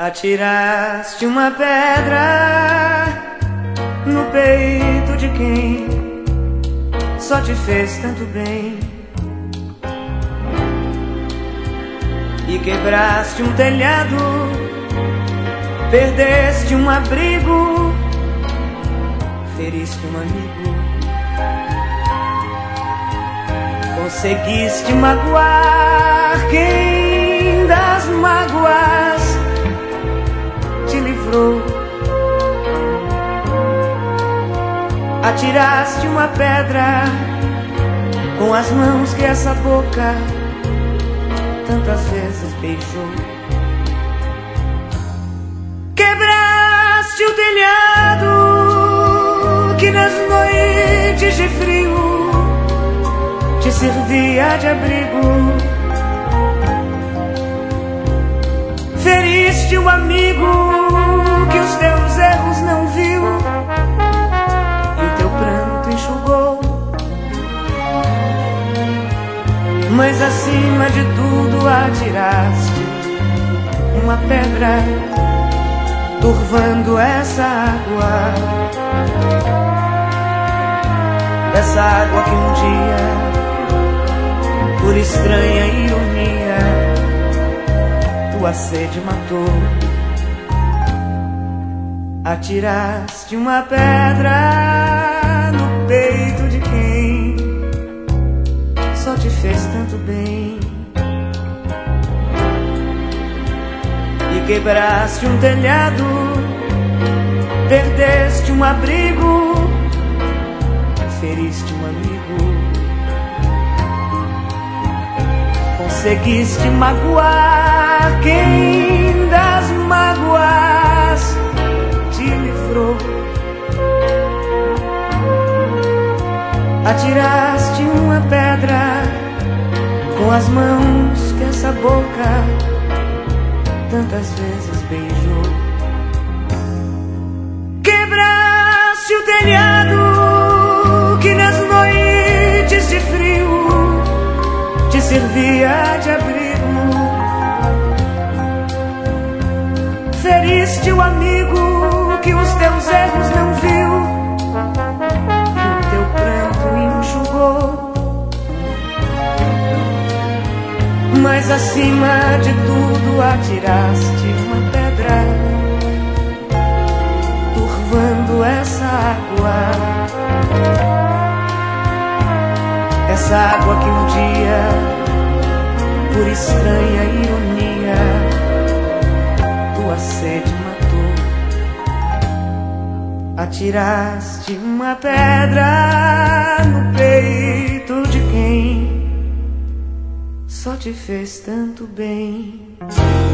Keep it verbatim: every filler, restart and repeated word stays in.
Atiraste uma pedra no peito de quem só te fez tanto bem, e quebraste um telhado, perdeste um abrigo, feriste um amigo, conseguiste magoar quem das mágoas te livrou. Atiraste uma pedra com as mãos que essa boca tantas vezes beijou. Quebraste o telhado que nas noites de frio te servia de abrigo. Feriste o amigo que os teus erros não viu, e o teu pranto enxugou. Mas acima de tudo atiraste uma pedra, turvando essa água, essa água que um dia, por estranha ironia, tua sede matou. Atiraste uma pedra no peito de quem só te fez tanto bem, e quebraste um telhado, perdeste um abrigo, feriste um amigo, conseguiste magoar quem das mágoas te livrou. Atiraste uma pedra com as mãos que essa boca tantas vezes beijou. Quebraste o telhado que nas noites de frio te servia de abrigo. Feriste o amigo que os teus erros não viu, e o teu pranto enxugou. Mas acima de tudo atiraste uma pedra, turvando essa água, essa água que um dia, por estranha ironia, tua sede matou. Atiraste uma pedra no peito de quem só te fez tanto bem.